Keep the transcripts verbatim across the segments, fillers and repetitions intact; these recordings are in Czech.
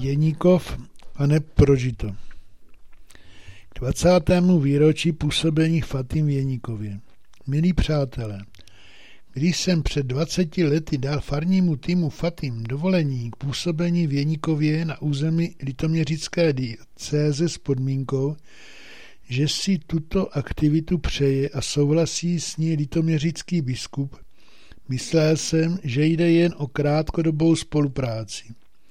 Jeníkov a neprožito. K dvacátému výročí působení Fatim v Jeníkově. Milí přátelé, když jsem před dvaceti lety dal farnímu týmu Fatim dovolení k působení v Jeníkově na území litoměřické diecéze s podmínkou, že si tuto aktivitu přeje a souhlasí s ní litoměřický biskup, myslel jsem, že jde jen o krátkodobou spolupráci.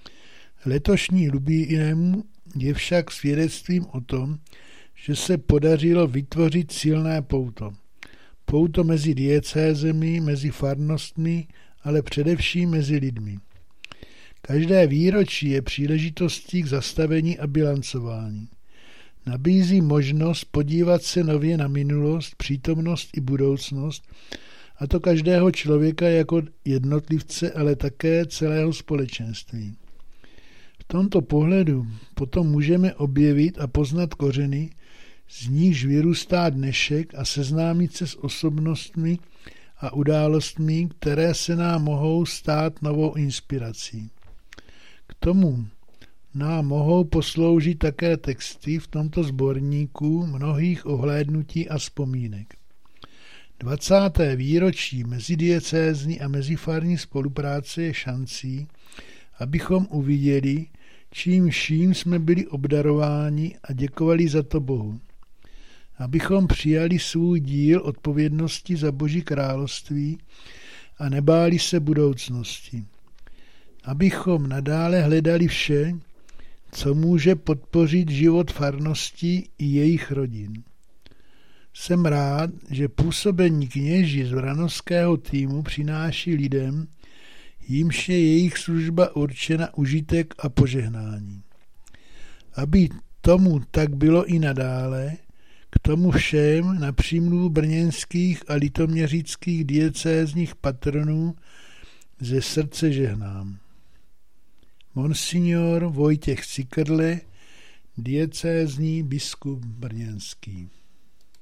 Letošní jubileum je však svědectvím o tom, že se podařilo vytvořit silné pouto. Pouto mezi diecézemi, mezi farnostmi, ale především mezi lidmi. Každé výročí je příležitostí k zastavení a bilancování. Nabízí možnost podívat se nově na minulost, přítomnost i budoucnost, a to každého člověka jako jednotlivce, ale také celého společenství. V tomto pohledu potom můžeme objevit a poznat kořeny, z nichž vyrůstá dnešek a seznámit se s osobnostmi a událostmi, které se nám mohou stát novou inspirací. K tomu nám mohou posloužit také texty v tomto sborníku mnohých ohlédnutí a vzpomínek. dvacáté výročí mezidiecézní a mezifarní spolupráce je šancí, abychom uviděli, čím vším jsme byli obdarováni a děkovali za to Bohu. Abychom přijali svůj díl odpovědnosti za Boží království a nebáli se budoucnosti. Abychom nadále hledali vše, co může podpořit život farností i jejich rodin. Jsem rád, že působení kněží z vranovského týmu přináší lidem, jímž je jejich služba určena užitek a požehnání. Aby tomu tak bylo i nadále, k tomu všem na přímluvu brněnských a litoměřických diecézních patronů ze srdce žehnám. Monsignor Vojtěch Cikrle, diecézní biskup brněnský.